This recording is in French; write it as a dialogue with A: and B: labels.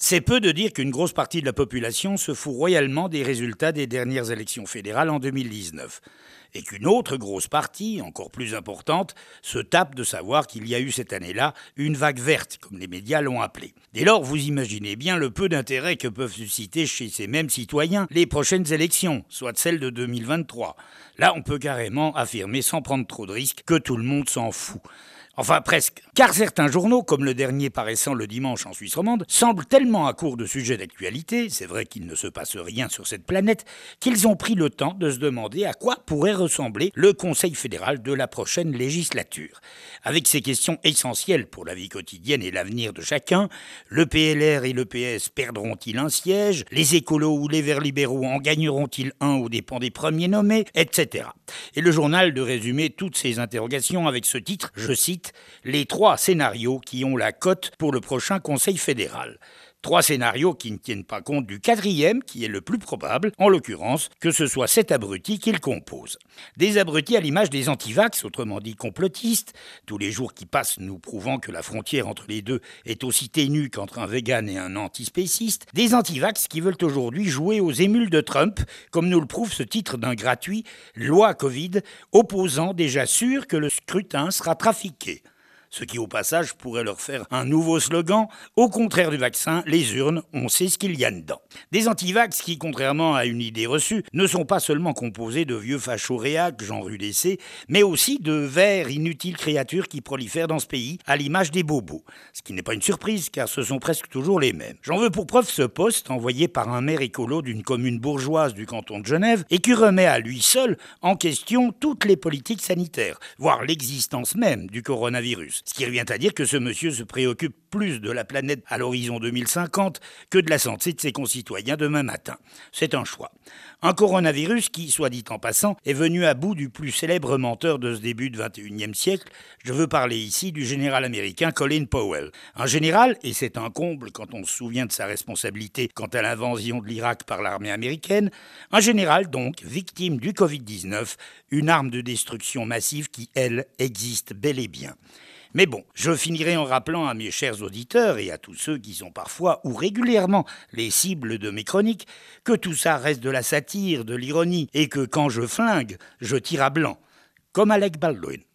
A: C'est peu de dire qu'une grosse partie de la population se fout royalement des résultats des dernières élections fédérales en 2019. Et qu'une autre grosse partie, encore plus importante, se tape de savoir qu'il y a eu cette année-là une vague verte, comme les médias l'ont appelée. Dès lors, vous imaginez bien le peu d'intérêt que peuvent susciter chez ces mêmes citoyens les prochaines élections, soit celles de 2023. Là, on peut carrément affirmer, sans prendre trop de risques, que tout le monde s'en fout. Enfin, presque. Car certains journaux, comme le dernier paraissant le dimanche en Suisse romande, semblent tellement à court de sujets d'actualité, c'est vrai qu'il ne se passe rien sur cette planète, qu'ils ont pris le temps de se demander à quoi pourrait ressembler le Conseil fédéral de la prochaine législature. Avec ces questions essentielles pour la vie quotidienne et l'avenir de chacun, le PLR et le PS perdront-ils un siège, les écolos ou les verts libéraux en gagneront-ils un aux dépens des premiers nommés, etc. Et le journal de résumer toutes ces interrogations avec ce titre, je cite, les 3 scénarios qui ont la cote pour le prochain Conseil fédéral. 3 scénarios qui ne tiennent pas compte du 4e, qui est le plus probable, en l'occurrence, que ce soit cet abruti qui le compose. Des abrutis à l'image des antivax, autrement dit complotistes, tous les jours qui passent nous prouvant que la frontière entre les deux est aussi ténue qu'entre un vegan et un antispéciste, des antivax qui veulent aujourd'hui jouer aux émules de Trump, comme nous le prouve ce titre d'un gratuit « Loi Covid », opposant déjà sûr que le scrutin sera trafiqué. Ce qui, au passage, pourrait leur faire un nouveau slogan « Au contraire du vaccin, les urnes, on sait ce qu'il y a dedans ». Des antivax qui, contrairement à une idée reçue, ne sont pas seulement composés de vieux fachos réacs, genre UDC, mais aussi de verts inutiles créatures qui prolifèrent dans ce pays, à l'image des bobos. Ce qui n'est pas une surprise, car ce sont presque toujours les mêmes. J'en veux pour preuve ce post envoyé par un maire écolo d'une commune bourgeoise du canton de Genève et qui remet à lui seul en question toutes les politiques sanitaires, voire l'existence même du coronavirus. Ce qui revient à dire que ce monsieur se préoccupe plus de la planète à l'horizon 2050 que de la santé de ses concitoyens demain matin. C'est un choix. Un coronavirus qui, soit dit en passant, est venu à bout du plus célèbre menteur de ce début du XXIe siècle. Je veux parler ici du général américain Colin Powell. Un général, et c'est un comble quand on se souvient de sa responsabilité quant à l'invasion de l'Irak par l'armée américaine, un général donc victime du Covid-19, une arme de destruction massive qui, elle, existe bel et bien. Mais bon, je finirai en rappelant à mes chers auditeurs et à tous ceux qui sont parfois ou régulièrement les cibles de mes chroniques que tout ça reste de la satire, de l'ironie et que quand je flingue, je tire à blanc, comme Alec Baldwin.